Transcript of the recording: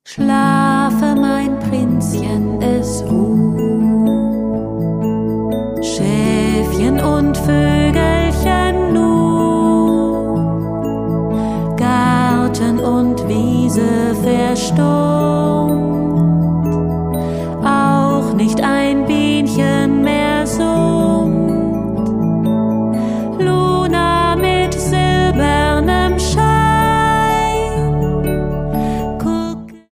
Schlafe, mein Prinzchen, es ruht. Schäfchen und Vögelchen nu, Garten und Wiese verstohlen.